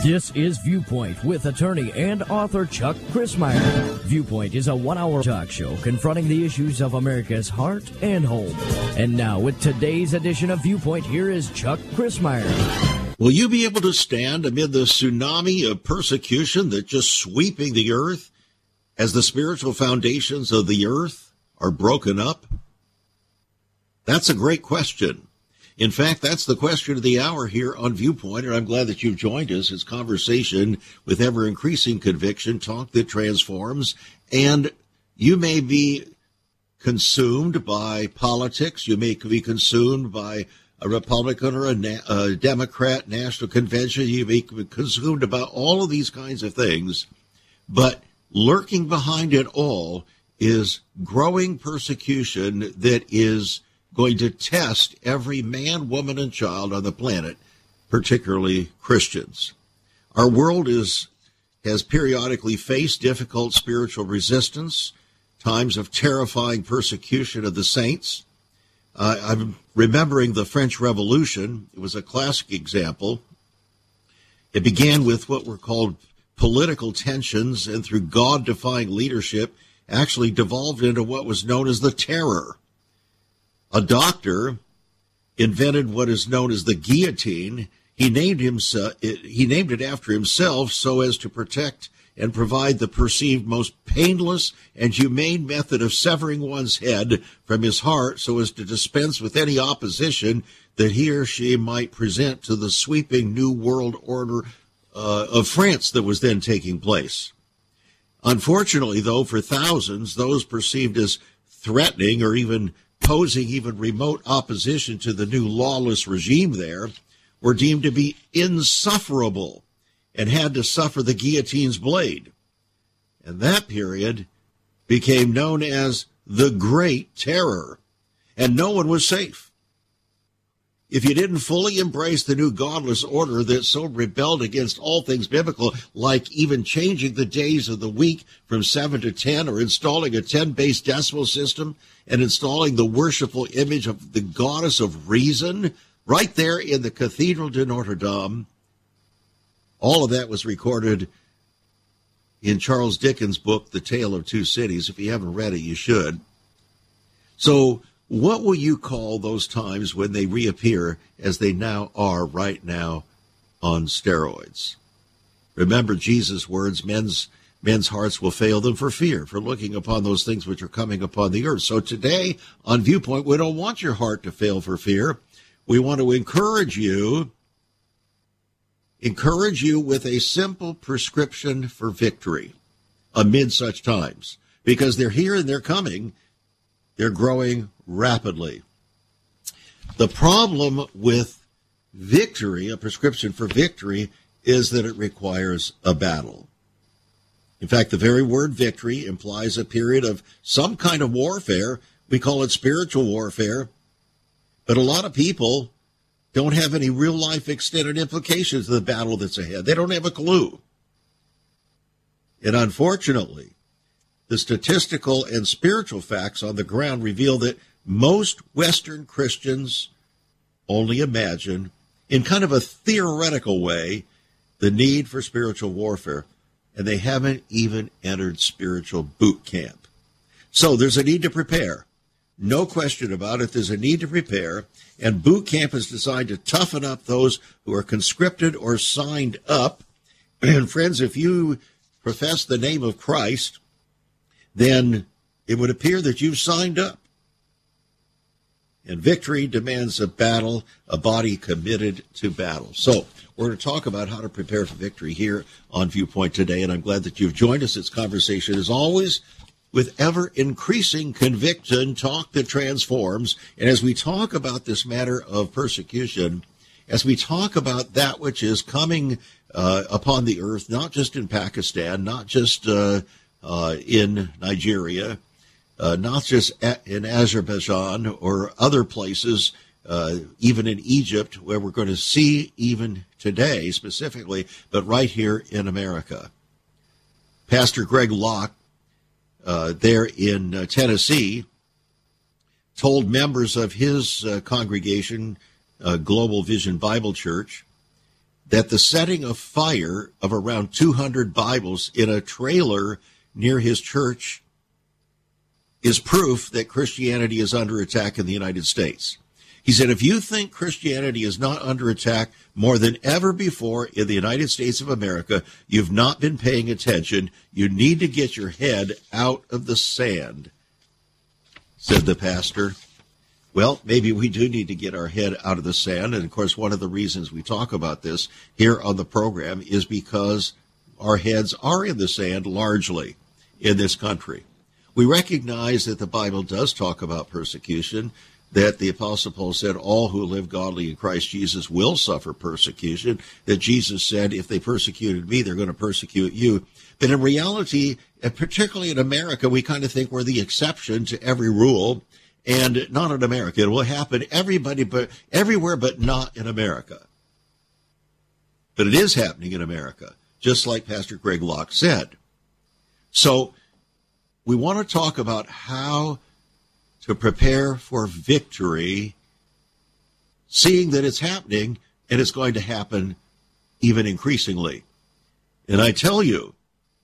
This is Viewpoint with attorney and author Chuck Crismier. Viewpoint is a 1-hour talk show confronting the issues of America's heart and home. And now with today's edition of Viewpoint, here is Chuck Crismier. Will you be able to stand amid the tsunami of persecution that's just sweeping the earth as the spiritual foundations of the earth are broken up? That's a great question. In fact, that's the question of the hour here on Viewpoint, and I'm glad that you've joined us. It's conversation with ever-increasing conviction, talk that transforms, and you may be consumed by politics. You may be consumed by a Republican or a Democrat National Convention. You may be consumed about all of these kinds of things, but lurking behind it all is growing persecution that is going to test every man, woman, and child on the planet, particularly Christians. Our world has periodically faced difficult spiritual resistance, times of terrifying persecution of the saints. I'm remembering the French Revolution. It was a classic example. It began with what were called political tensions, and through God-defying leadership, actually devolved into what was known as the Terror. A doctor invented what is known as the guillotine. He named it after himself so as to protect and provide the perceived most painless and humane method of severing one's head from his heart so as to dispense with any opposition that he or she might present to the sweeping new world order of France that was then taking place. Unfortunately, though, for thousands, those perceived as threatening or even posing even remote opposition to the new lawless regime there were deemed to be insufferable and had to suffer the guillotine's blade. And that period became known as the Great Terror, and no one was safe. If you didn't fully embrace the new godless order that so rebelled against all things biblical, like even changing the days of the week from 7 to 10, or installing a 10-base decimal system, and installing the worshipful image of the goddess of reason right there in the Cathedral de Notre Dame, all of that was recorded in Charles Dickens' book, The Tale of Two Cities. If you haven't read it, you should. So what will you call those times when they reappear as they now are right now on steroids? Remember Jesus' words, men's hearts will fail them for fear, for looking upon those things which are coming upon the earth. So today on Viewpoint, we don't want your heart to fail for fear. We want to encourage you with a simple prescription for victory amid such times, because they're here and they're coming. They're growing rapidly. The problem with victory, a prescription for victory, is that it requires a battle. In fact, the very word victory implies a period of some kind of warfare. We call it spiritual warfare. But a lot of people don't have any real-life extended implications of the battle that's ahead. They don't have a clue. And unfortunately, the statistical and spiritual facts on the ground reveal that most Western Christians only imagine, in kind of a theoretical way, the need for spiritual warfare, and they haven't even entered spiritual boot camp. So there's a need to prepare. No question about it. There's a need to prepare, and boot camp is designed to toughen up those who are conscripted or signed up. And friends, if you profess the name of Christ, then it would appear that you've signed up. And victory demands a battle, a body committed to battle. So we're going to talk about how to prepare for victory here on Viewpoint today, and I'm glad that you've joined us. It's conversation, as always, with ever-increasing conviction, talk that transforms. And as we talk about this matter of persecution, as we talk about that which is coming upon the earth, not just in Pakistan, not just in Nigeria, not just in Azerbaijan or other places, even in Egypt, where we're going to see even today specifically, but right here in America. Pastor Greg Locke, there in Tennessee, told members of his congregation, Global Vision Bible Church, that the setting of fire of around 200 Bibles in a trailer near his church is proof that Christianity is under attack in the United States. He said, if you think Christianity is not under attack more than ever before in the United States of America, you've not been paying attention. You need to get your head out of the sand, said the pastor. Well, maybe we do need to get our head out of the sand. And, of course, one of the reasons we talk about this here on the program is because our heads are in the sand largely in this country. We recognize that the Bible does talk about persecution, that the Apostle Paul said all who live godly in Christ Jesus will suffer persecution, that Jesus said if they persecuted me, they're going to persecute you. But in reality, and particularly in America, we kind of think we're the exception to every rule. And not in America. It will happen everywhere, but not in America. But it is happening in America, just like Pastor Greg Locke said. So we want to talk about how to prepare for victory, seeing that it's happening, and it's going to happen even increasingly. And I tell you,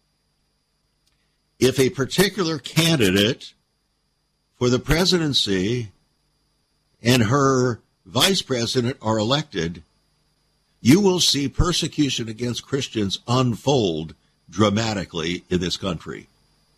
if a particular candidate for the presidency and her vice president are elected, you will see persecution against Christians unfold dramatically in this country.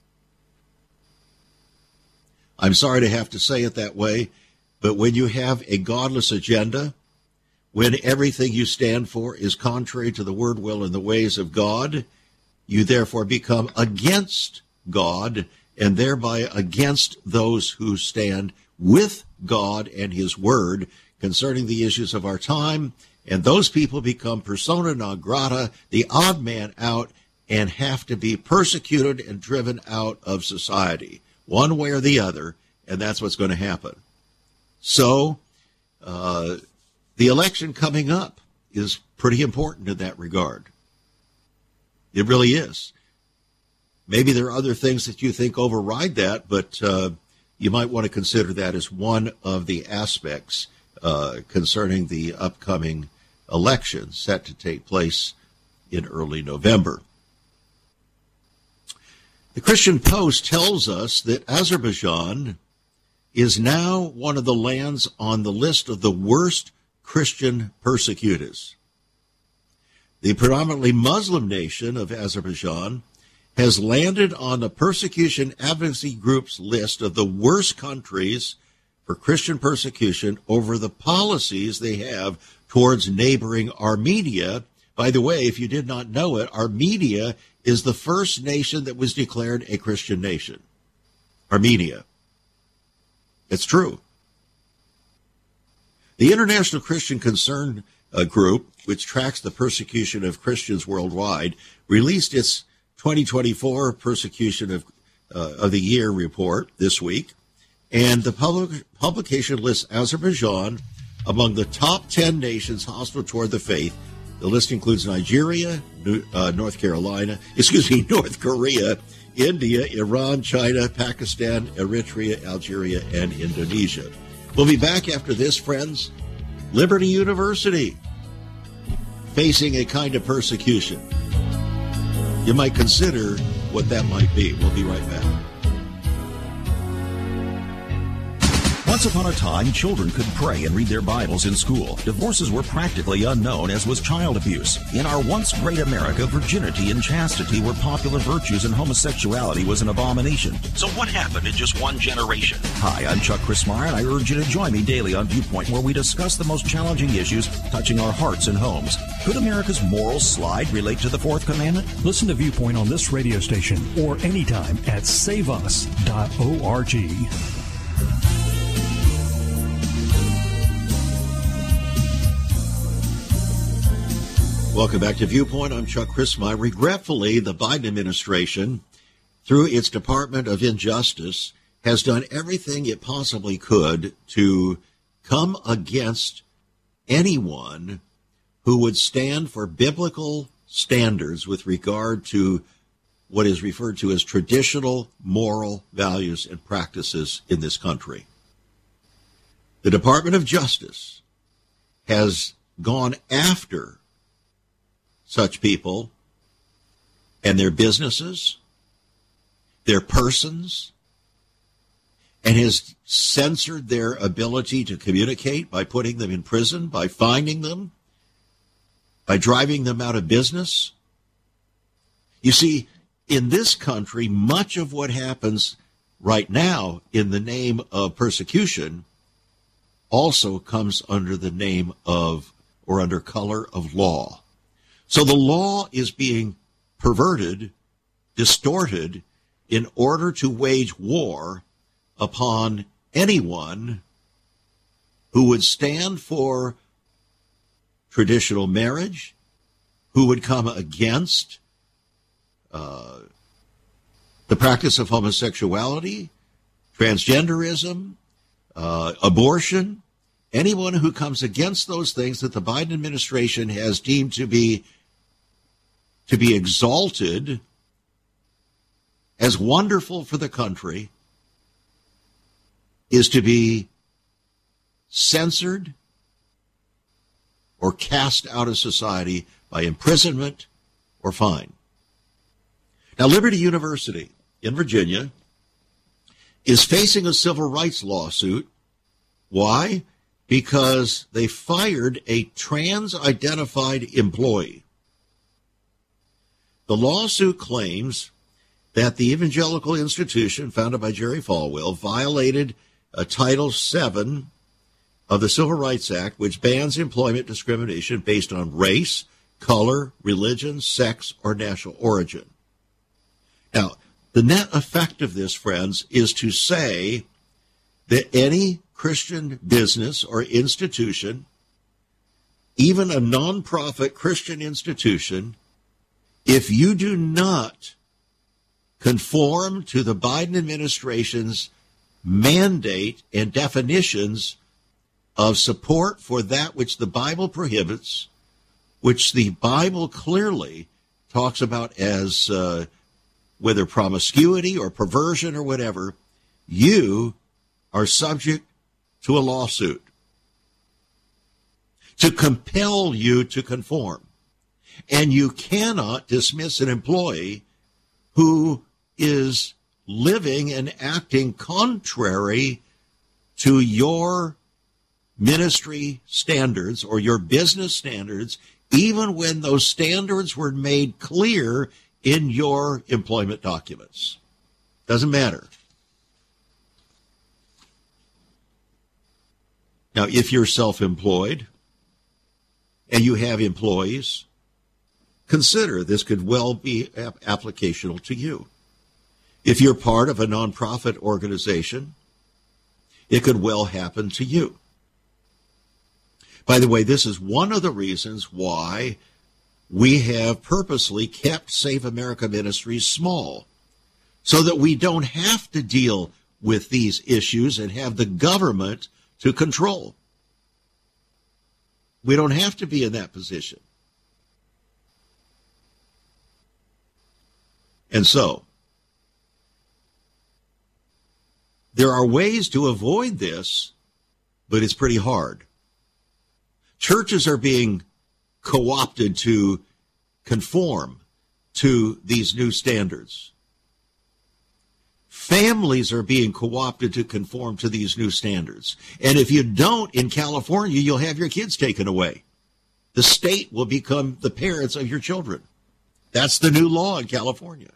I'm sorry to have to say it that way, but when you have a godless agenda, when everything you stand for is contrary to the word, will, and the ways of God, you therefore become against God and thereby against those who stand with God and his word concerning the issues of our time. And those people become persona non grata, the odd man out, and have to be persecuted and driven out of society, one way or the other, and that's what's going to happen. So the election coming up is pretty important in that regard. It really is. Maybe there are other things that you think override that, but you might want to consider that as one of the aspects concerning the upcoming election set to take place in early November. The Christian Post tells us that Azerbaijan is now one of the lands on the list of the worst Christian persecutors. The predominantly Muslim nation of Azerbaijan has landed on the Persecution Advocacy Group's list of the worst countries for Christian persecution over the policies they have towards neighboring Armenia. By the way, if you did not know it, Armenia is the first nation that was declared a Christian nation. Armenia. It's true. The International Christian Concern Group, which tracks the persecution of Christians worldwide, released its 2024 Persecution of the Year report this week, and the publication lists Azerbaijan among the top 10 nations hostile toward the faith. The list includes Nigeria, North Korea, India, Iran, China, Pakistan, Eritrea, Algeria, and Indonesia. We'll be back after this, friends. Liberty University facing a kind of persecution. You might consider what that might be. We'll be right back. Once upon a time, children could pray and read their Bibles in school. Divorces were practically unknown, as was child abuse. In our once great America, virginity and chastity were popular virtues and homosexuality was an abomination. So what happened in just one generation? Hi, I'm Chuck Chrismire, and I urge you to join me daily on Viewpoint, where we discuss the most challenging issues touching our hearts and homes. Could America's moral slide relate to the Fourth Commandment? Listen to Viewpoint on this radio station or anytime at saveus.org. Welcome back to Viewpoint. I'm Chuck Chrismire. Regretfully, the Biden administration, through its Department of Injustice, has done everything it possibly could to come against anyone who would stand for biblical standards with regard to what is referred to as traditional moral values and practices in this country. The Department of Justice has gone after such people and their businesses, their persons, and has censored their ability to communicate by putting them in prison, by fining them, by driving them out of business. You see, in this country, much of what happens right now in the name of persecution also comes under the name of, or under color of law. So the law is being perverted, distorted, in order to wage war upon anyone who would stand for traditional marriage, who would come against the practice of homosexuality, transgenderism, abortion, anyone who comes against those things that the Biden administration has deemed to be exalted as wonderful for the country is to be censored or cast out of society by imprisonment or fine. Now, Liberty University in Virginia is facing a civil rights lawsuit. Why? Because they fired a trans-identified employee. The lawsuit claims that the evangelical institution founded by Jerry Falwell violated Title VII of the Civil Rights Act, which bans employment discrimination based on race, color, religion, sex, or national origin. Now, the net effect of this, friends, is to say that any Christian business or institution, even a nonprofit Christian institution, if you do not conform to the Biden administration's mandate and definitions of support for that which the Bible prohibits, which the Bible clearly talks about as whether promiscuity or perversion or whatever, you are subject to a lawsuit to compel you to conform. And you cannot dismiss an employee who is living and acting contrary to your ministry standards or your business standards, even when those standards were made clear in your employment documents. Doesn't matter. Now, if you're self-employed and you have employees, consider this could well be applicational to you. If you're part of a nonprofit organization, it could well happen to you. By the way, this is one of the reasons why we have purposely kept Save America Ministries small, so that we don't have to deal with these issues and have the government to control. We don't have to be in that position. And so, there are ways to avoid this, but it's pretty hard. Churches are being co-opted to conform to these new standards. Families are being co-opted to conform to these new standards. And if you don't, in California, you'll have your kids taken away. The state will become the parents of your children. That's the new law in California.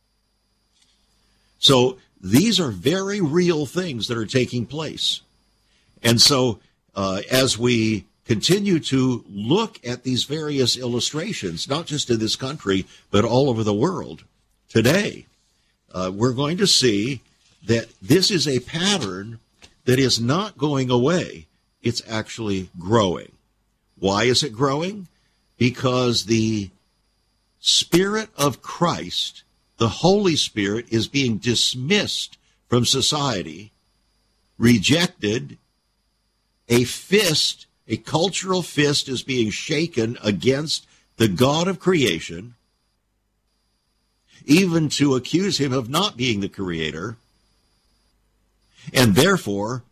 So these are very real things that are taking place. And so as we continue to look at these various illustrations, not just in this country, but all over the world today, we're going to see that this is a pattern that is not going away. It's actually growing. Why is it growing? Because the Spirit of Christ, the Holy Spirit, is being dismissed from society, rejected. A cultural fist is being shaken against the God of creation, even to accuse him of not being the creator. And therefore,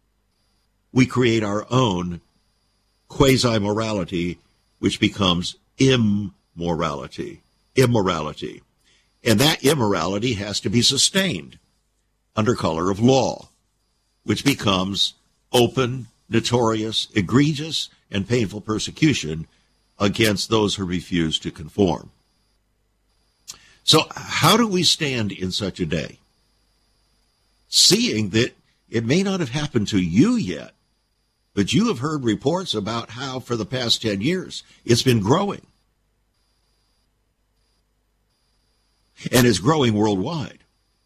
we create our own quasi-morality, which becomes immorality. Immorality. And that immorality has to be sustained under color of law, which becomes open, notorious, egregious, and painful persecution against those who refuse to conform. So how do we stand in such a day? Seeing that it may not have happened to you yet, but you have heard reports about how for the past 10 years it's been growing. And is growing worldwide.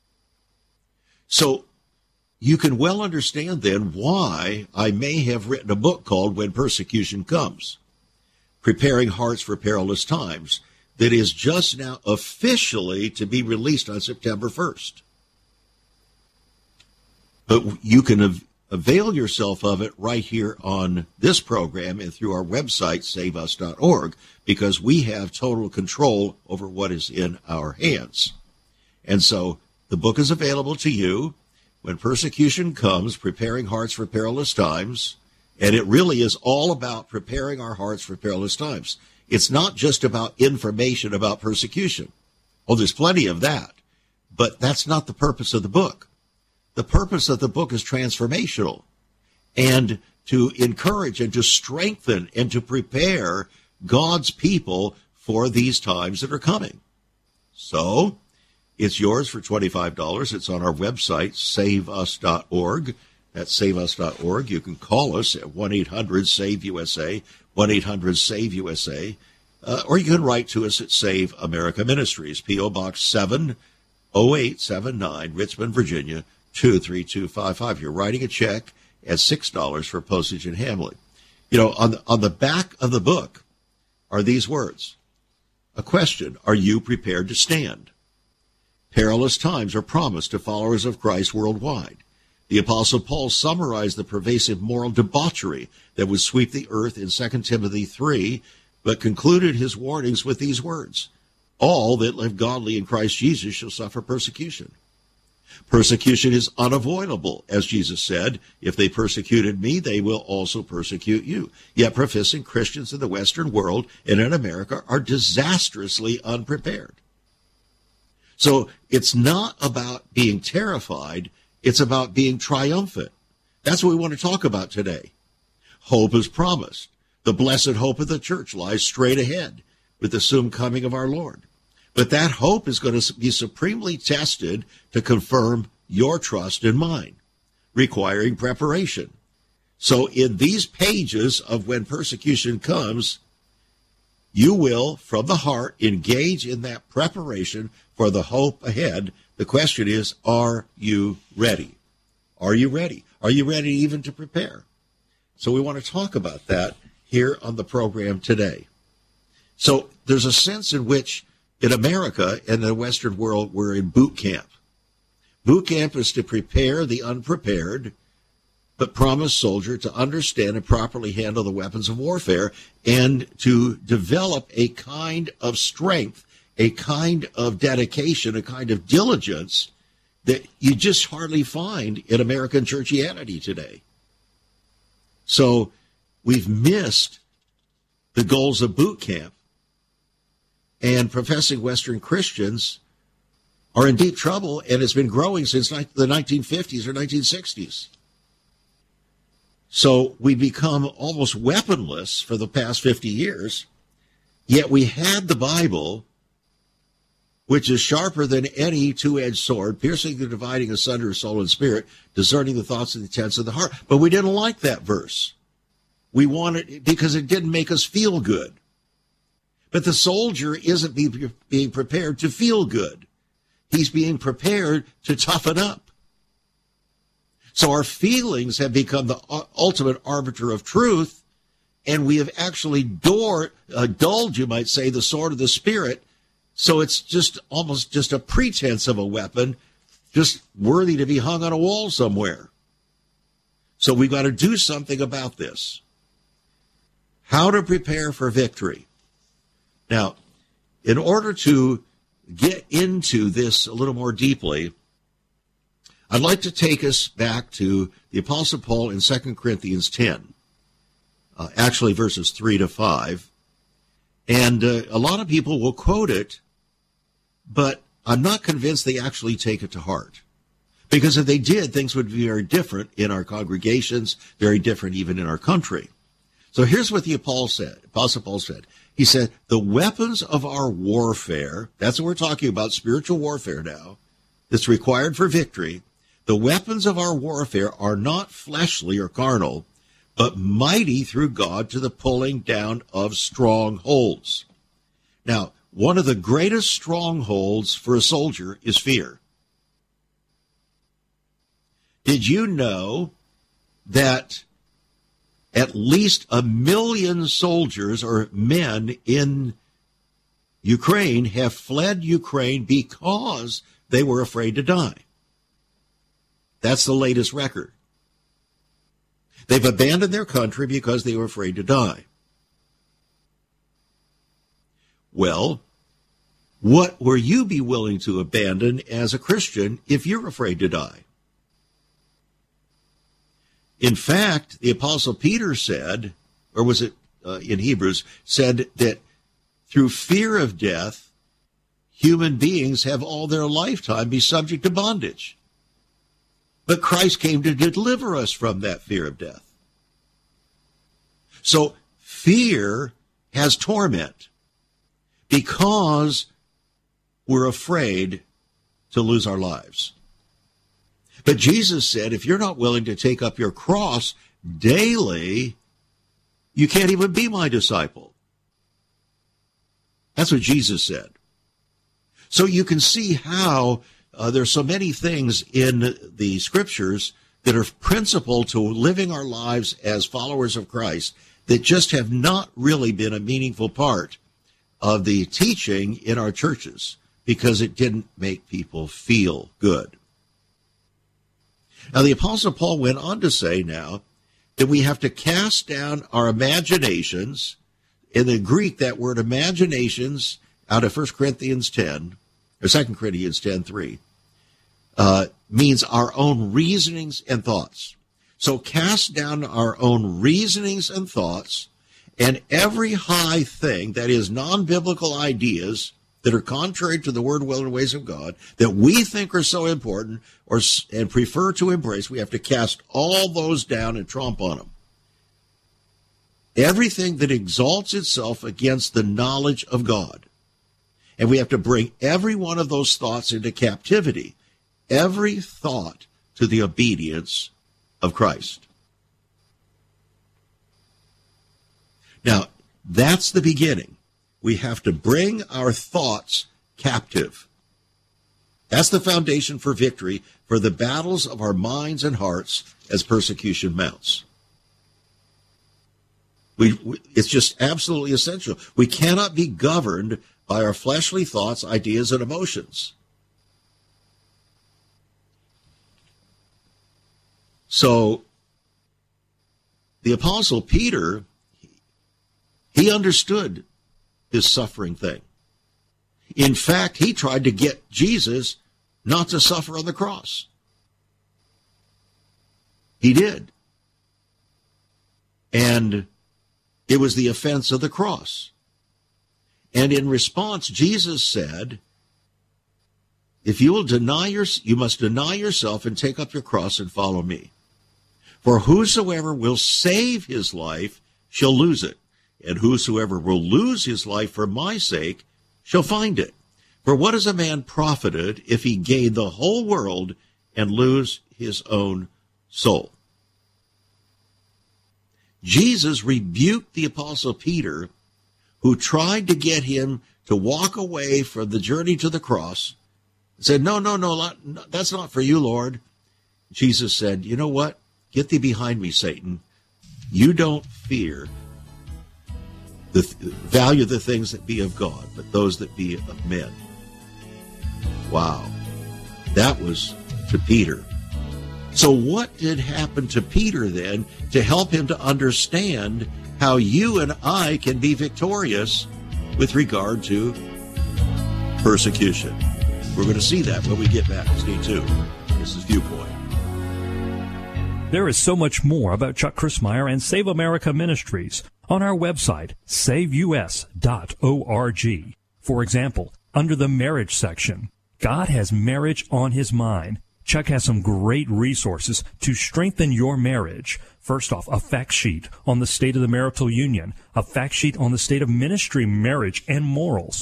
So you can well understand then why I may have written a book called When Persecution Comes, Preparing Hearts for Perilous Times, that is just now officially to be released on September 1st. But you can avail yourself of it right here on this program and through our website, saveus.org, because we have total control over what is in our hands. And so the book is available to you, When Persecution Comes, Preparing Hearts for Perilous Times, and it really is all about preparing our hearts for perilous times. It's not just about information about persecution. Oh, there's plenty of that, but that's not the purpose of the book. The purpose of the book is transformational and to encourage and to strengthen and to prepare God's people for these times that are coming. So it's yours for $25. It's on our website, saveus.org. That's saveus.org. You can call us at 1-800-SAVE-USA, 1-800-SAVE-USA, or you can write to us at Save America Ministries, P.O. Box 70879, Richmond, Virginia, 23255. You're writing a check at $6 for postage and handling. You know, on the back of the book are these words. A question, are you prepared to stand? Perilous times are promised to followers of Christ worldwide. The Apostle Paul summarized the pervasive moral debauchery that would sweep the earth in 2 Timothy 3, but concluded his warnings with these words. All that live godly in Christ Jesus shall suffer persecution. Persecution is unavoidable, as Jesus said, if they persecuted me, they will also persecute you. Yet professing Christians in the Western world and in America are disastrously unprepared. So it's not about being terrified, it's about being triumphant. That's what we want to talk about today. Hope is promised. The blessed hope of the church lies straight ahead with the soon coming of our Lord. But that hope is going to be supremely tested to confirm your trust in mine, requiring preparation. So in these pages of When Persecution Comes, you will, from the heart, engage in that preparation for the hope ahead. The question is, are you ready? Are you ready? Are you ready even to prepare? So we want to talk about that here on the program today. So there's a sense in which in America and the Western world, we're in boot camp. Boot camp is to prepare the unprepared, but promised soldier to understand and properly handle the weapons of warfare and to develop a kind of strength, a kind of dedication, a kind of diligence that you just hardly find in American churchianity today. So we've missed the goals of boot camp. And professing Western Christians are in deep trouble, and it's been growing since the 1950s or 1960s. So we become almost weaponless for the past 50 years, yet we had the Bible, which is sharper than any two-edged sword, piercing the dividing asunder of soul and spirit, discerning the thoughts and intents of the heart. But we didn't like that verse. We wanted it because it didn't make us feel good. But the soldier isn't being prepared to feel good. He's being prepared to toughen up. So our feelings have become the ultimate arbiter of truth, and we have actually dulled, you might say, the sword of the Spirit. So it's just almost just a pretense of a weapon, just worthy to be hung on a wall somewhere. So we've got to do something about this. How to prepare for victory. Now, in order to get into this a little more deeply, I'd like to take us back to the Apostle Paul in 2 Corinthians 10, actually verses 3 to 5. And a lot of people will quote it, but I'm not convinced they actually take it to heart. Because if they did, things would be very different in our congregations, very different even in our country. So here's what the Apostle Paul said. He said, the weapons of our warfare, that's what we're talking about, spiritual warfare now, that's required for victory. The weapons of our warfare are not fleshly or carnal, but mighty through God to the pulling down of strongholds. Now, one of the greatest strongholds for a soldier is fear. Did you know that at least 1 million soldiers or men in Ukraine have fled Ukraine because they were afraid to die? That's the latest record. They've abandoned their country because they were afraid to die. Well, what will you be willing to abandon as a Christian if you're afraid to die? In fact, the Apostle Peter said, or was it in Hebrews, said that through fear of death, human beings have all their lifetime be subject to bondage. But Christ came to deliver us from that fear of death. So fear has torment because we're afraid to lose our lives. But Jesus said, if you're not willing to take up your cross daily, you can't even be my disciple. That's what Jesus said. So you can see how there's so many things in the scriptures that are principal to living our lives as followers of Christ that just have not really been a meaningful part of the teaching in our churches because it didn't make people feel good. Now, the Apostle Paul went on to say now that we have to cast down our imaginations. In the Greek, that word imaginations out of 1 Corinthians 10, or 2 Corinthians 10:3, means our own reasonings and thoughts. So cast down our own reasonings and thoughts and every high thing that is non-biblical ideas that are contrary to the word, will, and ways of God, that we think are so important and prefer to embrace. We have to cast all those down and tromp on them. Everything that exalts itself against the knowledge of God. And we have to bring every one of those thoughts into captivity. Every thought to the obedience of Christ. Now, that's the beginning. We have to bring our thoughts captive. That's the foundation for victory for the battles of our minds and hearts as persecution mounts. It's just absolutely essential. We cannot be governed by our fleshly thoughts, ideas, and emotions. So, the Apostle Peter, he understood his suffering thing. In fact, he tried to get Jesus not to suffer on the cross. He did. And it was the offense of the cross. And in response, Jesus said, if you will you must deny yourself and take up your cross and follow me. For whosoever will save his life shall lose it. And whosoever will lose his life for my sake shall find it. For what is a man profited if he gain the whole world and lose his own soul? Jesus rebuked the Apostle Peter, who tried to get him to walk away from the journey to the cross, and said, no, that's not for you, Lord. Jesus said, you know what? Get thee behind me, Satan. You don't fear the value of the things that be of God, but those that be of men. Wow. That was to Peter. So what did happen to Peter then to help him to understand how you and I can be victorious with regard to persecution? We're going to see that when we get back. Stay tuned. This is Viewpoint. There is so much more about Chuck Crismier and Save America Ministries on our website, saveus.org. For example, under the marriage section, God has marriage on his mind. Chuck has some great resources to strengthen your marriage. First off, a fact sheet on the state of the marital union, a fact sheet on the state of ministry, marriage, and morals.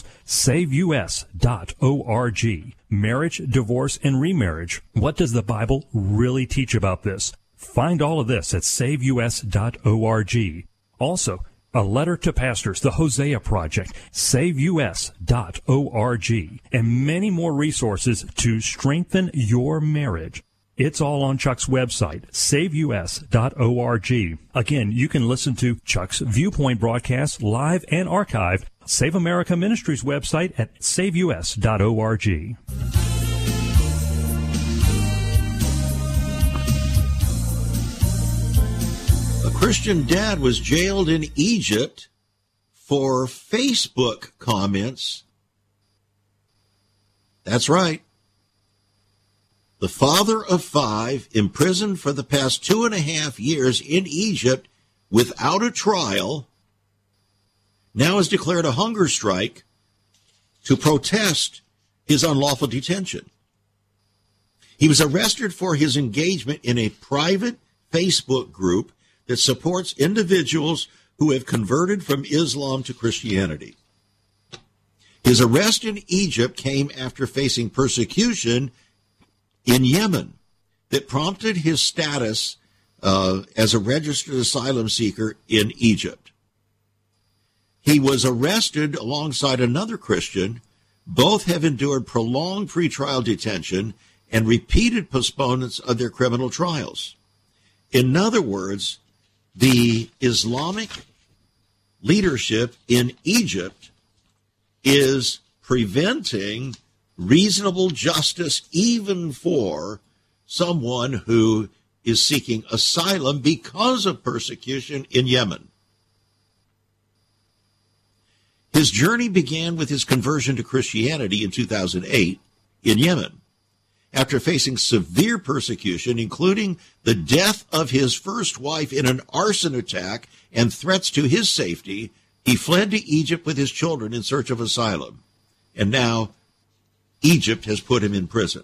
SaveUS.org. Marriage, divorce, and remarriage. What does the Bible really teach about this? Find all of this at SaveUS.org. Also, a letter to pastors, the Hosea Project, SaveUS.org, and many more resources to strengthen your marriage. It's all on Chuck's website, SaveUS.org. Again, you can listen to Chuck's Viewpoint broadcast live and archived. Save America Ministries website at SaveUS.org. A Christian dad was jailed in Egypt for Facebook comments. That's right. The father of 5, imprisoned for the past 2.5 years in Egypt without a trial, now has declared a hunger strike to protest his unlawful detention. He was arrested for his engagement in a private Facebook group that supports individuals who have converted from Islam to Christianity. His arrest in Egypt came after facing persecution in Yemen that prompted his status as a registered asylum seeker in Egypt. He was arrested alongside another Christian. Both have endured prolonged pretrial detention and repeated postponements of their criminal trials. In other words, the Islamic leadership in Egypt is preventing reasonable justice even for someone who is seeking asylum because of persecution in Yemen. His journey began with his conversion to Christianity in 2008 in Yemen. After facing severe persecution, including the death of his first wife in an arson attack and threats to his safety, he fled to Egypt with his children in search of asylum. And now Egypt has put him in prison.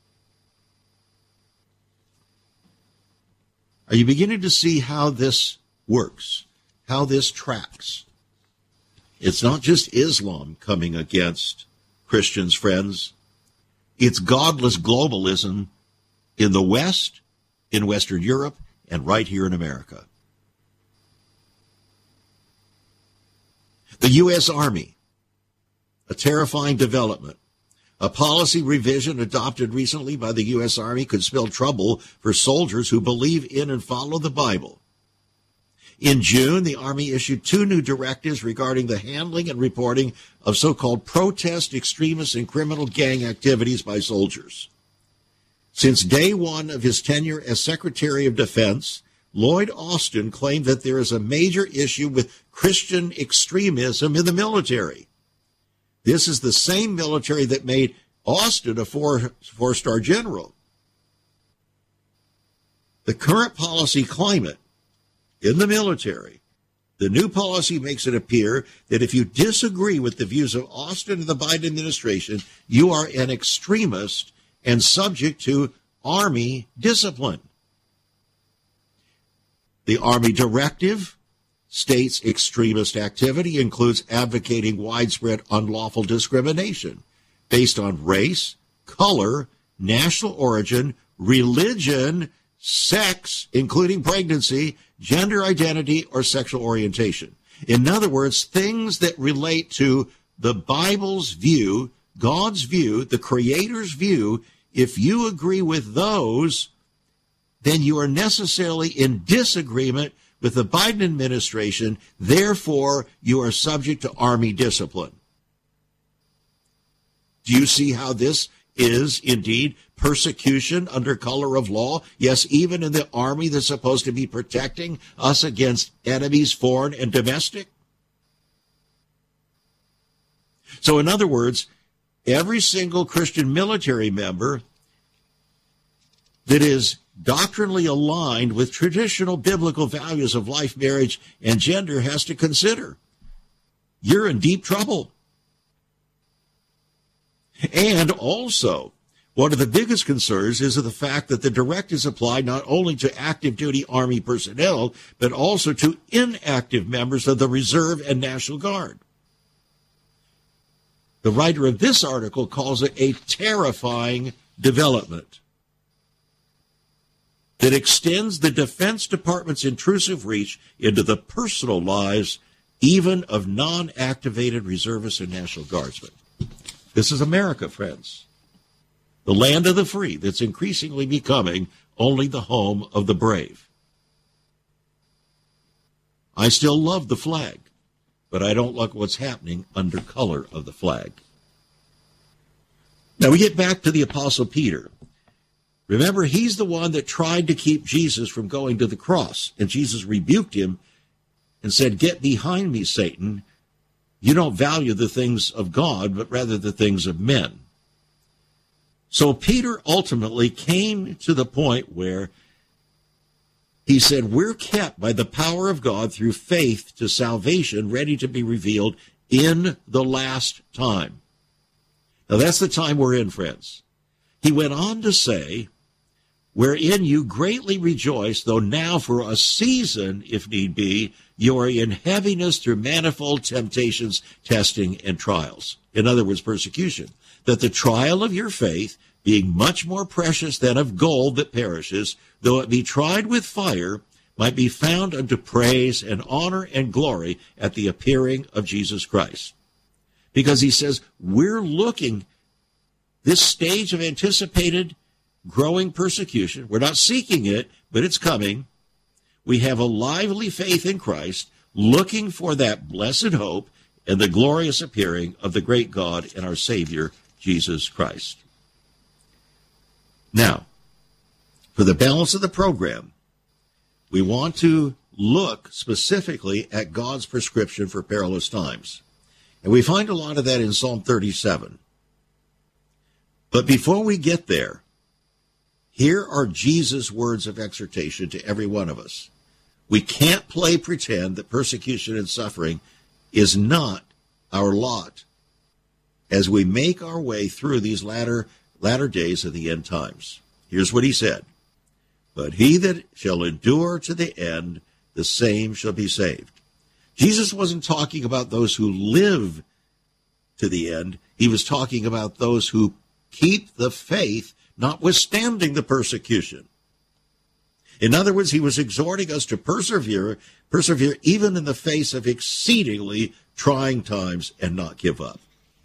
Are you beginning to see how this works, how this tracks? It's not just Islam coming against Christians, friends. It's godless globalism in the West, in Western Europe, and right here in America. The U.S. Army, a terrifying development. A policy revision adopted recently by the U.S. Army could spell trouble for soldiers who believe in and follow the Bible. In June, the Army issued 2 new directives regarding the handling and reporting of so-called protest, extremist, and criminal gang activities by soldiers. Since day one of his tenure as Secretary of Defense, Lloyd Austin claimed that there is a major issue with Christian extremism in the military. This is the same military that made Austin a four-star general. The current policy climate in the military, the new policy makes it appear that if you disagree with the views of Austin and the Biden administration, you are an extremist and subject to Army discipline. The Army directive states extremist activity includes advocating widespread unlawful discrimination based on race, color, national origin, religion, sex, including pregnancy, gender identity, or sexual orientation. In other words, things that relate to the Bible's view, God's view, the Creator's view. If you agree with those, then you are necessarily in disagreement with the Biden administration. Therefore, you are subject to Army discipline. Do you see how this is indeed persecution under color of law? Yes, even in the Army that's supposed to be protecting us against enemies, foreign and domestic. So in other words, every single Christian military member that is doctrinally aligned with traditional biblical values of life, marriage, and gender has to consider. You're in deep trouble. And also, one of the biggest concerns is the fact that the directives apply not only to active duty Army personnel, but also to inactive members of the Reserve and National Guard. The writer of this article calls it a terrifying development that extends the Defense Department's intrusive reach into the personal lives even of non-activated reservists and National Guardsmen. This is America, friends. The land of the free that's increasingly becoming only the home of the brave. I still love the flag, but I don't like what's happening under color of the flag. Now we get back to the Apostle Peter. Remember, he's the one that tried to keep Jesus from going to the cross, and Jesus rebuked him and said, "Get behind me, Satan. You don't value the things of God, but rather the things of men." So Peter ultimately came to the point where he said, we're kept by the power of God through faith to salvation, ready to be revealed in the last time. Now that's the time we're in, friends. He went on to say, wherein you greatly rejoice, though now for a season, if need be, you are in heaviness through manifold temptations, testing, and trials. In other words, persecution. That the trial of your faith, being much more precious than of gold that perishes, though it be tried with fire, might be found unto praise and honor and glory at the appearing of Jesus Christ. Because he says, we're looking, this stage of anticipated growing persecution, we're not seeking it, but it's coming. We have a lively faith in Christ, looking for that blessed hope and the glorious appearing of the great God and our Savior, Jesus Christ. Now, for the balance of the program, we want to look specifically at God's prescription for perilous times. And we find a lot of that in Psalm 37. But before we get there, here are Jesus' words of exhortation to every one of us. We can't play pretend that persecution and suffering is not our lot as we make our way through these latter days of the end times. Here's what he said. But he that shall endure to the end, the same shall be saved. Jesus wasn't talking about those who live to the end. He was talking about those who keep the faith, notwithstanding the persecution. In other words, he was exhorting us to persevere even in the face of exceedingly trying times and not give up.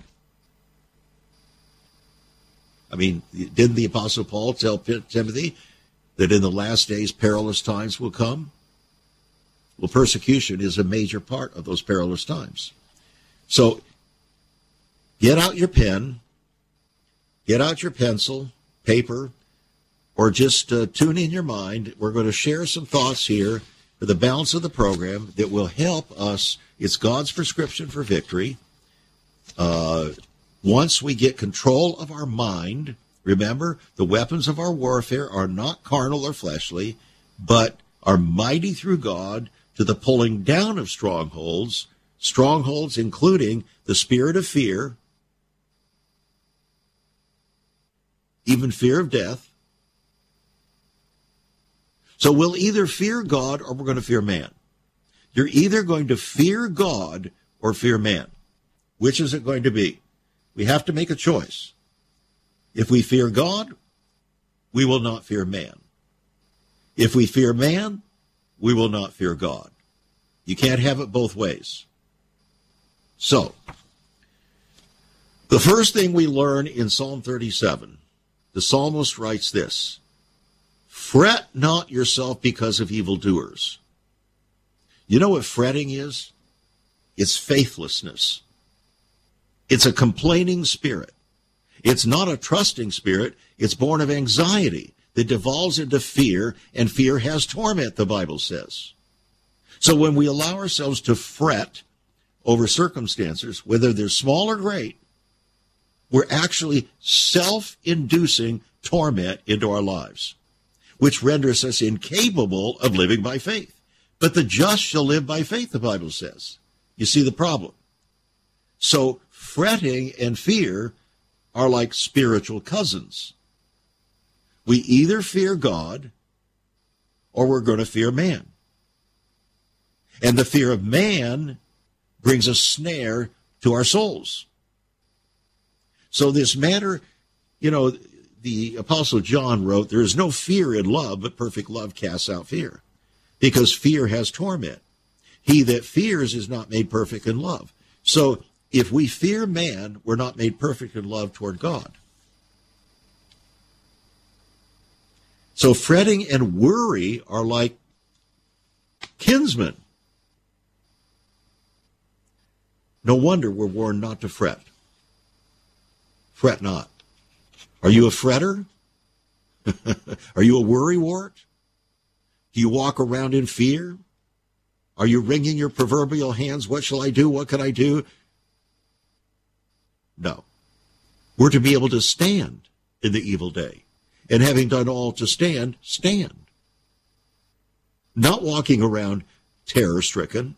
I mean, didn't the Apostle Paul tell Timothy that in the last days perilous times will come? Well, persecution is a major part of those perilous times. So get out your pen, get out your pencil, paper, or just tune in your mind. We're going to share some thoughts here for the balance of the program that will help us. It's God's prescription for victory. Once we get control of our mind, remember, the weapons of our warfare are not carnal or fleshly, but are mighty through God to the pulling down of strongholds including the spirit of fear, even fear of death. So we'll either fear God or we're going to fear man. You're either going to fear God or fear man. Which is it going to be? We have to make a choice. If we fear God, we will not fear man. If we fear man, we will not fear God. You can't have it both ways. So, the first thing we learn in Psalm 37, the psalmist writes this: fret not yourself because of evildoers. You know what fretting is? It's faithlessness. It's a complaining spirit. It's not a trusting spirit. It's born of anxiety that devolves into fear, and fear has torment, the Bible says. So when we allow ourselves to fret over circumstances, whether they're small or great, we're actually self-inducing torment into our lives. which renders us incapable of living by faith. But the just shall live by faith, the Bible says. You see the problem. So fretting and fear are like spiritual cousins. We either fear God or we're going to fear man. And the fear of man brings a snare to our souls. So this matter, the Apostle John wrote, there is no fear in love, but perfect love casts out fear, because fear has torment. He that fears is not made perfect in love. So if we fear man, we're not made perfect in love toward God. So fretting and worry are like kinsmen. No wonder we're warned not to fret. Fret not. Are you a fretter? Are you a worrywart? Do you walk around in fear? Are you wringing your proverbial hands? What shall I do? What can I do? No. We're to be able to stand in the evil day. And having done all to stand, stand. Not walking around terror-stricken.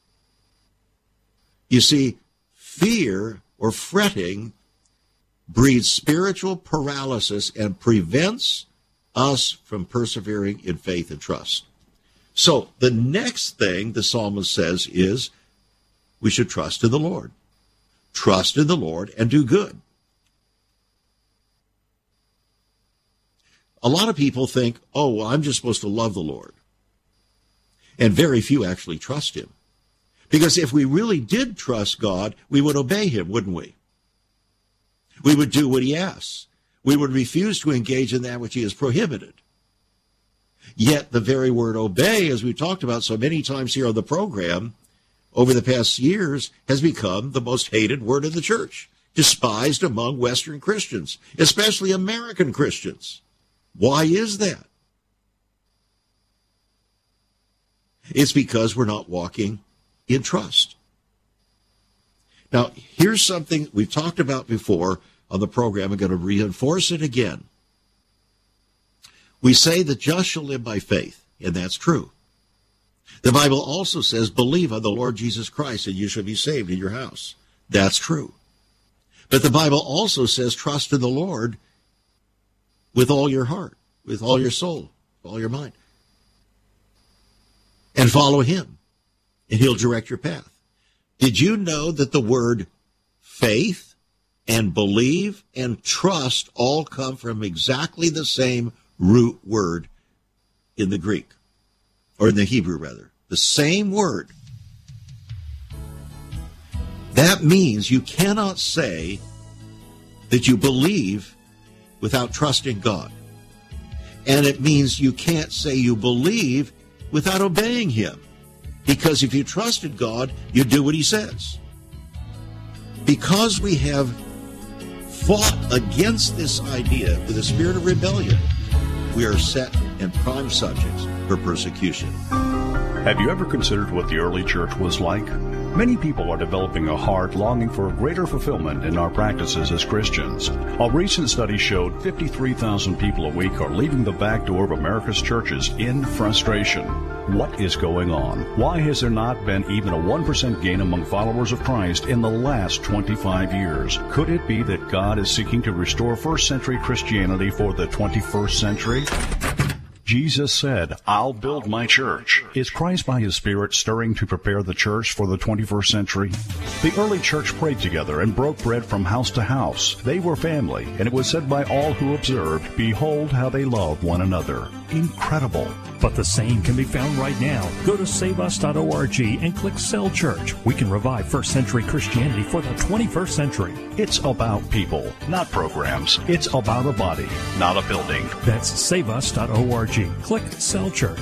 You see, fear or fretting breeds spiritual paralysis and prevents us from persevering in faith and trust. So the next thing the psalmist says is we should trust in the Lord. Trust in the Lord and do good. A lot of people think, oh, well, I'm just supposed to love the Lord. And very few actually trust him. Because if we really did trust God, we would obey him, wouldn't we? We would do what he asks. We would refuse to engage in that which he has prohibited. Yet the very word obey, as we've talked about so many times here on the program, over the past years, has become the most hated word in the church, despised among Western Christians, especially American Christians. Why is that? It's because we're not walking in trust. Now, here's something we've talked about before on the program. I'm going to reinforce it again. We say the just shall live by faith, and that's true. The Bible also says, believe on the Lord Jesus Christ, and you shall be saved in your house. That's true. But the Bible also says, trust in the Lord with all your heart, with all your soul, with all your mind. And follow him, and he'll direct your path. Did you know that the word faith and believe and trust all come from exactly the same root word in the Greek, or in the Hebrew rather, the same word? That means you cannot say that you believe without trusting God. And it means you can't say you believe without obeying him. Because if you trusted God, you do what he says. Because we have fought against this idea with a spirit of rebellion, we are set and prime subjects for persecution. Have you ever considered what the early church was like? Many people are developing a heart longing for a greater fulfillment in our practices as Christians. A recent study showed 53,000 people a week are leaving the back door of America's churches in frustration. What is going on? Why has there not been even a 1% gain among followers of Christ in the last 25 years? Could it be that God is seeking to restore first century Christianity for the 21st century? Jesus said, I'll build my church. Is Christ by his Spirit stirring to prepare the church for the 21st century? The early church prayed together and broke bread from house to house. They were family, and it was said by all who observed, behold how they love one another. Incredible. But the same can be found right now. Go to saveus.org and click Cell Church. We can revive first century Christianity for the 21st century. It's about people, not programs. It's about a body, not a building. That's saveus.org. Click Cell Church.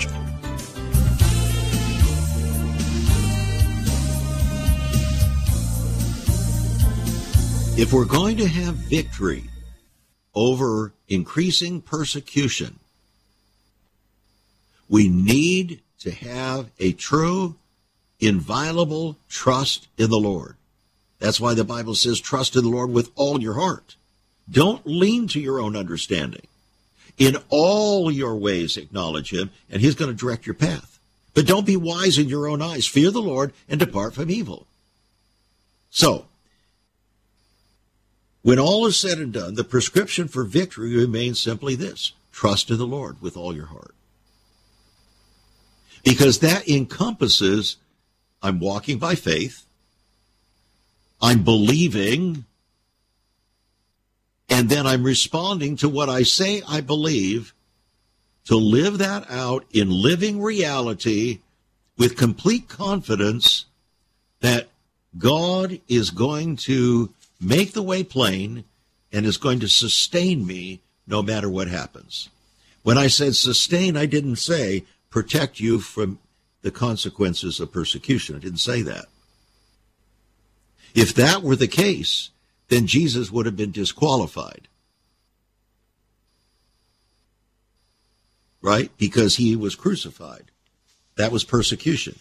If we're going to have victory over increasing persecution, we need to have a true, inviolable trust in the Lord. That's why the Bible says, trust in the Lord with all your heart. Don't lean to your own understanding. In all your ways acknowledge him, and he's going to direct your path. But don't be wise in your own eyes. Fear the Lord and depart from evil. So, when all is said and done, the prescription for victory remains simply this: trust in the Lord with all your heart. Because that encompasses, I'm walking by faith, I'm believing, and then I'm responding to what I say I believe, to live that out in living reality with complete confidence that God is going to make the way plain and is going to sustain me no matter what happens. When I said sustain, I didn't say protect you from the consequences of persecution. I didn't say that. If that were the case, then Jesus would have been disqualified. Right? Because he was crucified. That was persecution.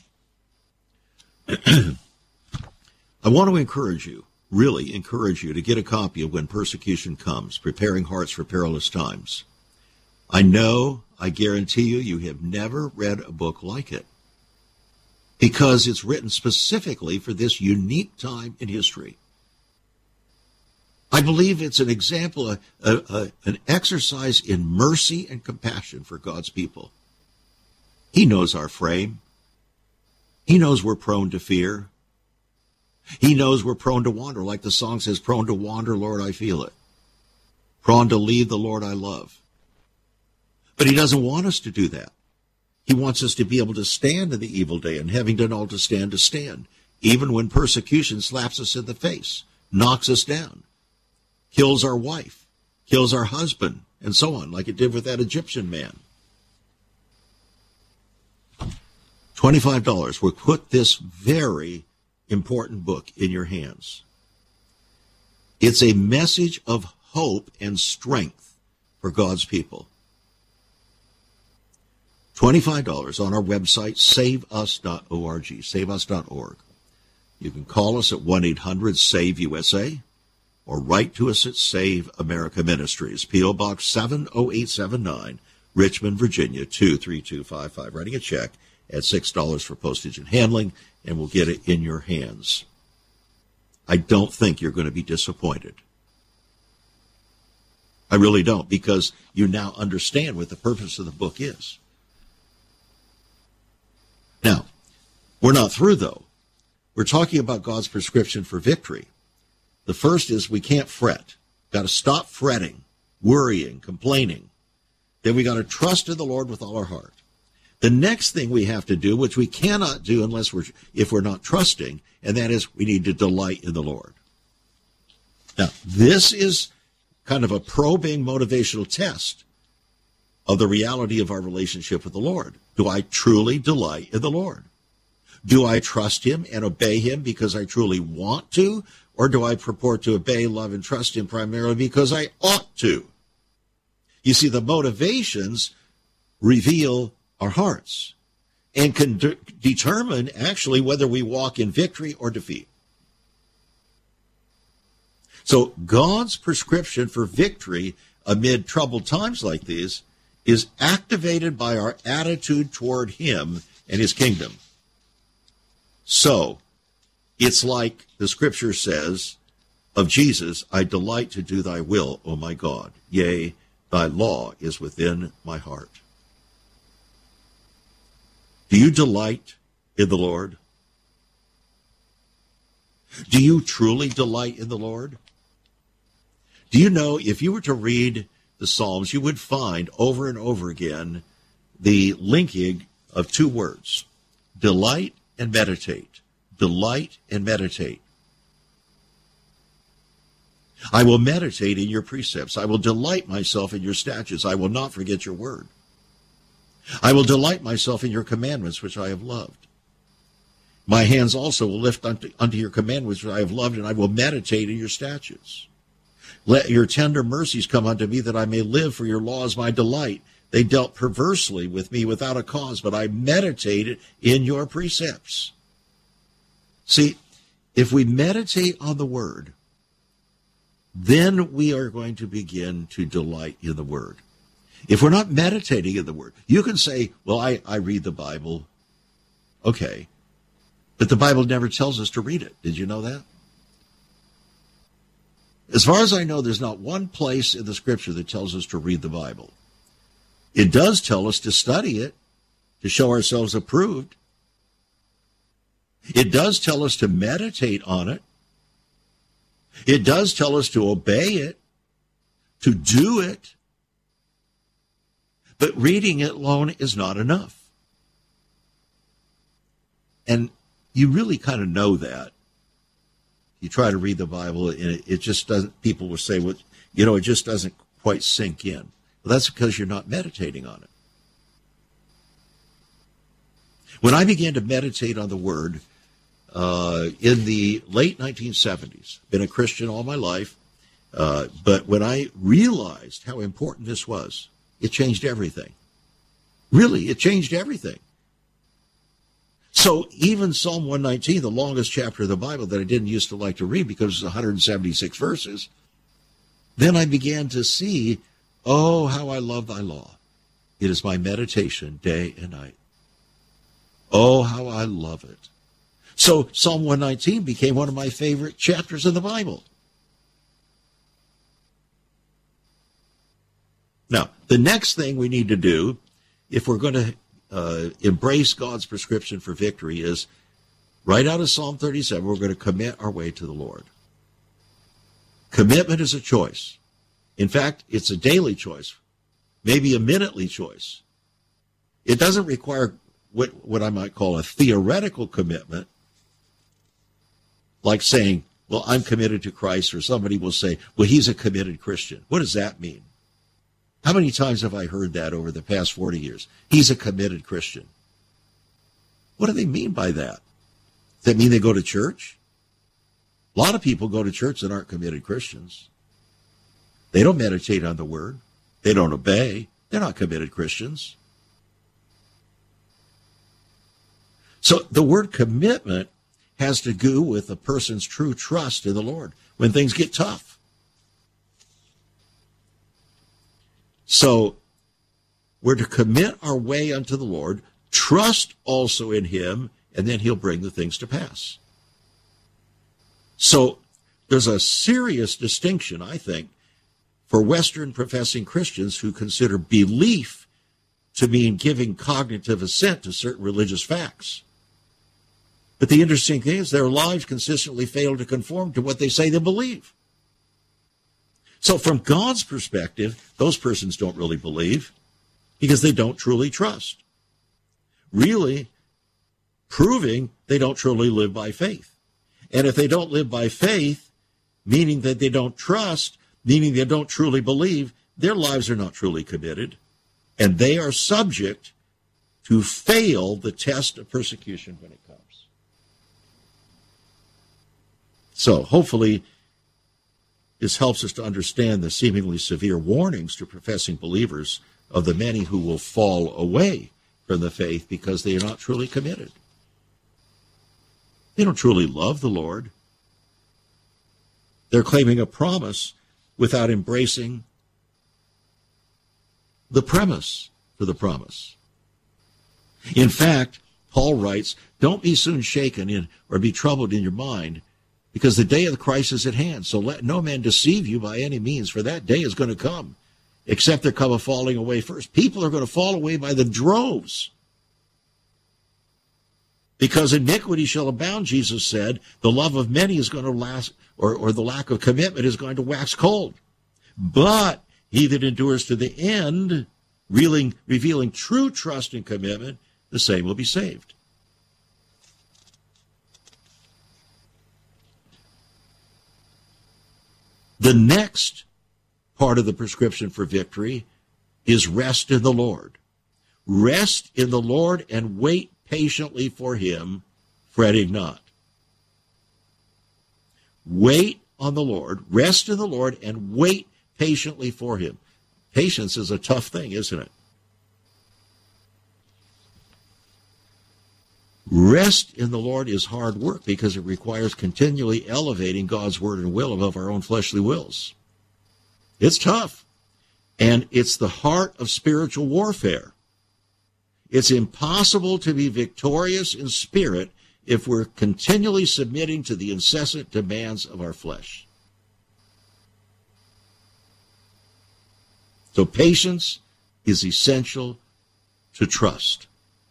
I want to encourage you, really encourage you, to get a copy of When Persecution Comes, Preparing Hearts for Perilous Times. I know, I guarantee you, you have never read a book like it, because it's written specifically for this unique time in history. I believe it's an example, an exercise in mercy and compassion for God's people. He knows our frame. He knows we're prone to fear. He knows we're prone to wander. Like the song says, prone to wander, Lord, I feel it. Prone to leave the Lord I love. But he doesn't want us to do that. He wants us to be able to stand in the evil day, and having done all to stand, even when persecution slaps us in the face, knocks us down, kills our wife, kills our husband, and so on, like it did with that Egyptian man. $25 will put this very important book in your hands. It's a message of hope and strength for God's people. $25 on our website, saveus.org, saveus.org. You can call us at 1-800-SAVE-USA or write to us at Save America Ministries, P.O. Box 70879, Richmond, Virginia, 23255. Writing a check at $6 for postage and handling, and we'll get it in your hands. I don't think you're going to be disappointed. I really don't, because you now understand what the purpose of the book is. Now, we're not through, though. We're talking about God's prescription for victory. The first is we can't fret. Got to stop fretting, worrying, complaining. Then we got to trust in the Lord with all our heart. The next thing we have to do, which we cannot do if we're not trusting, and that is we need to delight in the Lord. Now, this is kind of a probing motivational test of the reality of our relationship with the Lord. Do I truly delight in the Lord? Do I trust him and obey him because I truly want to? Or do I purport to obey, love, and trust him primarily because I ought to? You see, the motivations reveal our hearts and can determine actually whether we walk in victory or defeat. So God's prescription for victory amid troubled times like these is activated by our attitude toward him and his kingdom. So it's like the scripture says of Jesus, I delight to do thy will, O my God. Yea, thy law is within my heart. Do you delight in the Lord? Do you truly delight in the Lord? Do you know, if you were to read the Psalms, you would find over and over again the linking of two words, delight and meditate. Delight and meditate. I will meditate in your precepts. I will delight myself in your statutes. I will not forget your word. I will delight myself in your commandments, which I have loved. My hands also will lift unto your commandments, which I have loved, and I will meditate in your statutes. Let your tender mercies come unto me, that I may live, for your law is my delight. They dealt perversely with me without a cause, but I meditated in your precepts. See, if we meditate on the word, then we are going to begin to delight in the word. If we're not meditating in the Word, you can say, well, I read the Bible. Okay. But the Bible never tells us to read it. Did you know that? As far as I know, there's not one place in the Scripture that tells us to read the Bible. It does tell us to study it, to show ourselves approved. It does tell us to meditate on it. It does tell us to obey it, to do it. But reading it alone is not enough. And you really kind of know that. You try to read the Bible, and it just doesn't, people will say, well, it just doesn't quite sink in. Well, that's because you're not meditating on it. When I began to meditate on the Word in the late 1970s, been a Christian all my life, but when I realized how important this was, it changed everything. Really, it changed everything. So even Psalm 119, the longest chapter of the Bible that I didn't used to like to read because it's 176 verses, then I began to see, oh, how I love thy law. It is my meditation day and night. Oh, how I love it. So Psalm 119 became one of my favorite chapters of the Bible. Now, the next thing we need to do, if we're going to embrace God's prescription for victory, is right out of Psalm 37, we're going to commit our way to the Lord. Commitment is a choice. In fact, it's a daily choice, maybe a minutely choice. It doesn't require what I might call a theoretical commitment, like saying, well, I'm committed to Christ, or somebody will say, well, he's a committed Christian. What does that mean? How many times have I heard that over the past 40 years? He's a committed Christian. What do they mean by that? Does that mean they go to church? A lot of people go to church that aren't committed Christians. They don't meditate on the Word. They don't obey. They're not committed Christians. So the word commitment has to do with a person's true trust in the Lord when things get tough. So we're to commit our way unto the Lord, trust also in him, and then he'll bring the things to pass. So there's a serious distinction, I think, for Western professing Christians who consider belief to mean giving cognitive assent to certain religious facts. But the interesting thing is their lives consistently fail to conform to what they say they believe. So from God's perspective, those persons don't really believe because they don't truly trust. Really proving they don't truly live by faith. And if they don't live by faith, meaning that they don't trust, meaning they don't truly believe, their lives are not truly committed, and they are subject to fail the test of persecution when it comes. So hopefully this helps us to understand the seemingly severe warnings to professing believers of the many who will fall away from the faith because they are not truly committed. They don't truly love the Lord. They're claiming a promise without embracing the premise for the promise. In fact, Paul writes, don't be soon shaken in or be troubled in your mind, because the day of the Christ is at hand. So let no man deceive you by any means, for that day is going to come, except there come a falling away first. People are going to fall away by the droves. Because iniquity shall abound, Jesus said, the love of many is going to last, or the lack of commitment is going to wax cold. But he that endures to the end, revealing true trust and commitment, the same will be saved. The next part of the prescription for victory is rest in the Lord. Rest in the Lord and wait patiently for him, fretting not. Wait on the Lord, rest in the Lord, and wait patiently for him. Patience is a tough thing, isn't it? Rest in the Lord is hard work because it requires continually elevating God's word and will above our own fleshly wills. It's tough. And it's the heart of spiritual warfare. It's impossible to be victorious in spirit if we're continually submitting to the incessant demands of our flesh. So patience is essential to trust.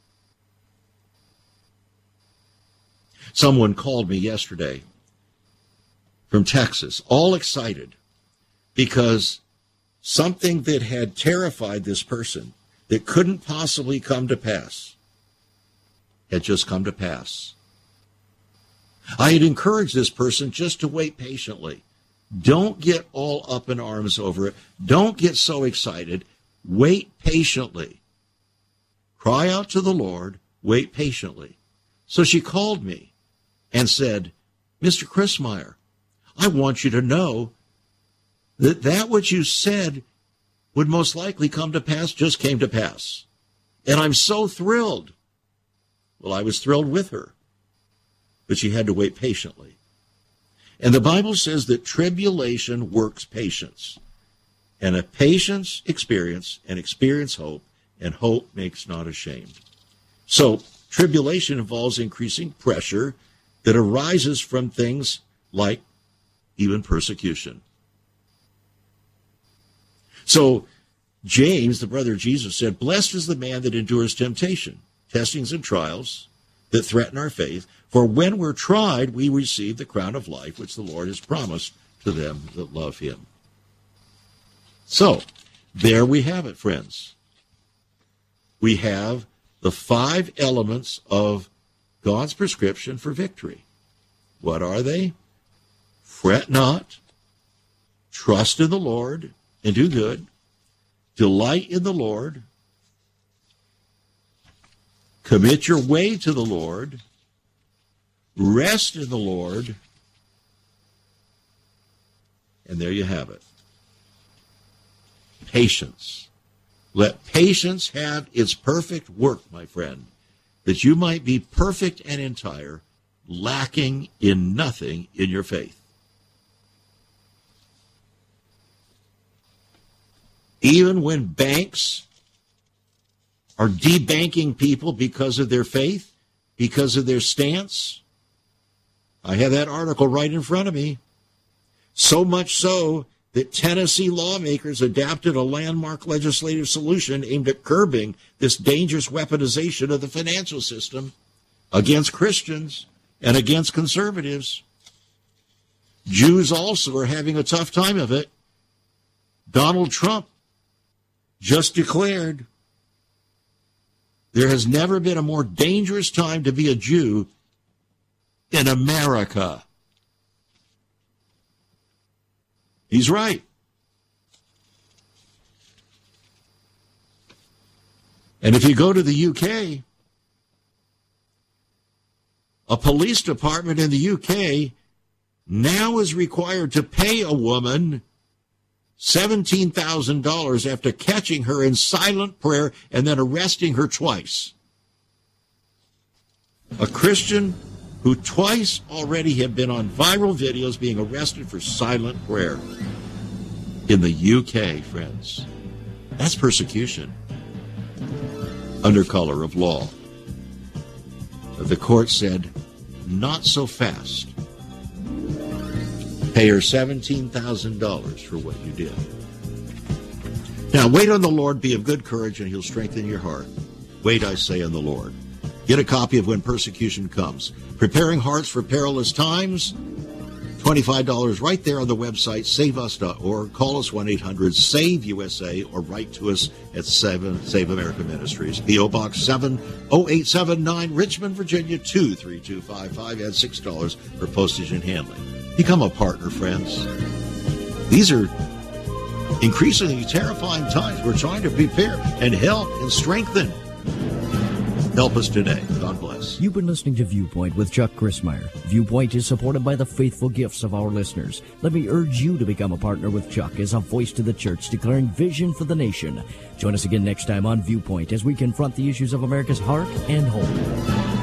Someone called me yesterday from Texas, all excited, because something that had terrified this person that couldn't possibly come to pass had just come to pass. I had encouraged this person just to wait patiently. Don't get all up in arms over it. Don't get so excited. Wait patiently. Cry out to the Lord. Wait patiently. So she called me and said, Mr. Chrismeyer, I want you to know that which you said would most likely come to pass just came to pass. And I'm so thrilled. Well, I was thrilled with her, but she had to wait patiently. And the Bible says that tribulation works patience. And a patience experience, and experience hope, and hope makes not ashamed. So tribulation involves increasing pressure that arises from things like even persecution. So James, the brother of Jesus, said, blessed is the man that endures temptation, testings and trials that threaten our faith. For when we're tried, we receive the crown of life, which the Lord has promised to them that love him. So there we have it, friends. We have the 5 elements of God's prescription for victory. What are they? Fret not, trust in the Lord, and do good. Delight in the Lord. Commit your way to the Lord. Rest in the Lord. And there you have it. Patience. Let patience have its perfect work, my friend, that you might be perfect and entire, lacking in nothing in your faith. Even when banks are debanking people because of their faith, because of their stance. I have that article right in front of me. So much so that Tennessee lawmakers adopted a landmark legislative solution aimed at curbing this dangerous weaponization of the financial system against Christians and against conservatives. Jews also are having a tough time of it. Donald Trump just declared there has never been a more dangerous time to be a Jew in America. He's right. And if you go to the UK, a police department in the UK now is required to pay a woman $17,000 after catching her in silent prayer and then arresting her twice. A Christian who twice already had been on viral videos being arrested for silent prayer in the UK, friends. That's persecution under color of law. The court said, not so fast. Pay her $17,000 for what you did. Now, wait on the Lord, be of good courage, and he'll strengthen your heart. Wait, I say, on the Lord. Get a copy of When Persecution Comes. Preparing Hearts for Perilous Times. $25 right there on the website, saveus.org. Call us 1-800-SAVE-USA or write to us at Save America Ministries. P.O. Box 70879, Richmond, Virginia, 23255. Add $6 for postage and handling. Become a partner, friends. These are increasingly terrifying times. We're trying to prepare and help and strengthen. Help us today. God bless. You've been listening to Viewpoint with Chuck Chrismeyer. Viewpoint is supported by the faithful gifts of our listeners. Let me urge you to become a partner with Chuck as a voice to the church declaring vision for the nation. Join us again next time on Viewpoint as we confront the issues of America's heart and home.